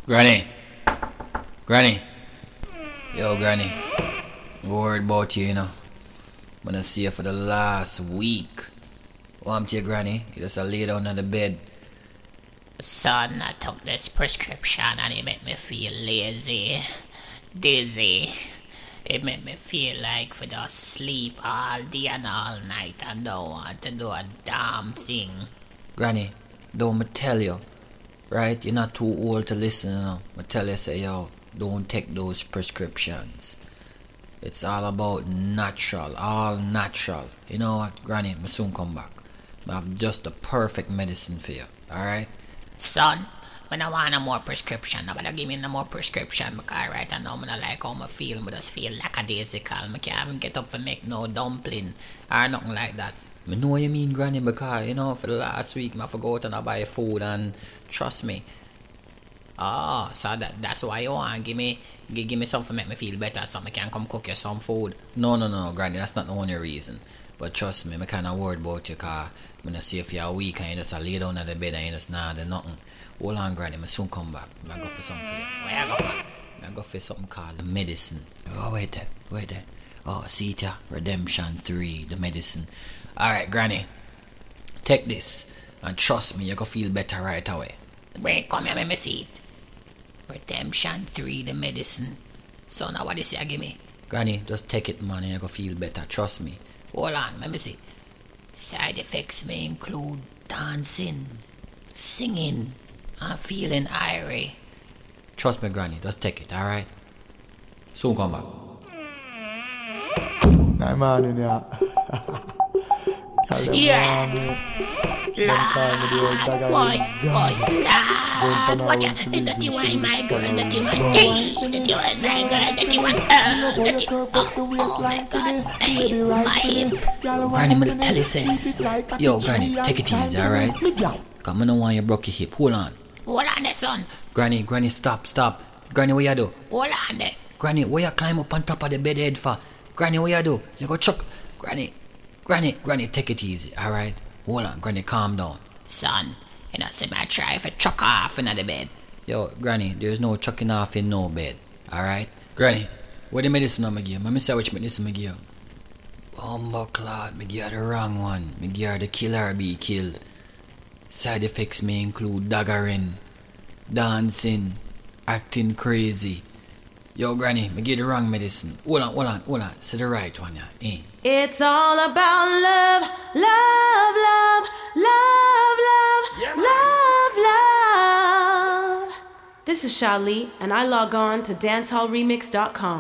Granny, Granny, yo, Granny. I'm worried about you, I'm gonna see you for the last week. Want you, Granny? You just lay down on the bed. Son, I took this prescription and it made me feel lazy, dizzy. It made me feel like for just sleep all day and all night and don't want to do a damn thing. Granny, don't me tell you, right? You're not too old to listen, I tell you, say, yo, don't take those prescriptions. It's all about natural, all natural. You know what, Granny, me soon come back. I have just the perfect medicine for you, alright? Son, when I want no more prescription, nobody give me no more prescription because right now I don't like how I feel. I just feel lackadaisical. I can't even get up to make no dumpling or nothing like that. I know what you mean, Granny, because, for the last week I forgot and I buy food and trust me. Oh, so that's why you want give me something to make me feel better so I can come cook you some food. No, Granny, that's not the only reason. But trust me, I'm kind of worried about you because I'm going to see if you're weak and you just lay down at the bed and you just not do nothing. Hold on, Granny, I soon come back. I'm going to go for something for you. Where you go for? I'm go for something called medicine. Oh, wait there. Oh, see it, yeah. Redemption 3, the medicine. Alright, Granny, take this and trust me, you're going to feel better right away. Wait, come here, let me see it. Redemption 3, the medicine. So now what is it give me? Granny, just take it, man, and you're going to feel better, trust me. Hold on, let me see. Side effects may include dancing, singing, and feeling irie. Trust me, Granny, just take it, alright? Soon come back. Nah, man, in here. Yeah. Lord, boy, Lord, watch out. Dirty wine, my girl, dirty wine. Hey, dirty wine, my girl, dirty wine. Dirty. Oh my God. Hey, my hip. Granny, I'm gonna tell you, say. Yo, Granny, take it easy, alright? Come, I don't want you broke your hip. Hold on, there, son. Granny, stop. Granny, what you do? Hold on there. Granny, why you climb up on top of the bed head for? Granny, what you do? You go chuck. Granny, take it easy, alright? Hold on, Granny, calm down. Son, see me try for chuck off in the bed. Yo, Granny, there's no chucking off in no bed, alright? Granny, what the medicine I'm give you? Let me say which medicine I give you. Bumbo clot, me give you the wrong one. Me give you the killer be killed. Side effects may include daggering, dancing, acting crazy. Yo, Granny, me give the wrong medicine. Hold on. Say the right one, yeah. It's all about love, love, love, love, love, Yeah, love, love. This is Shali, and I log on to dancehallremix.com.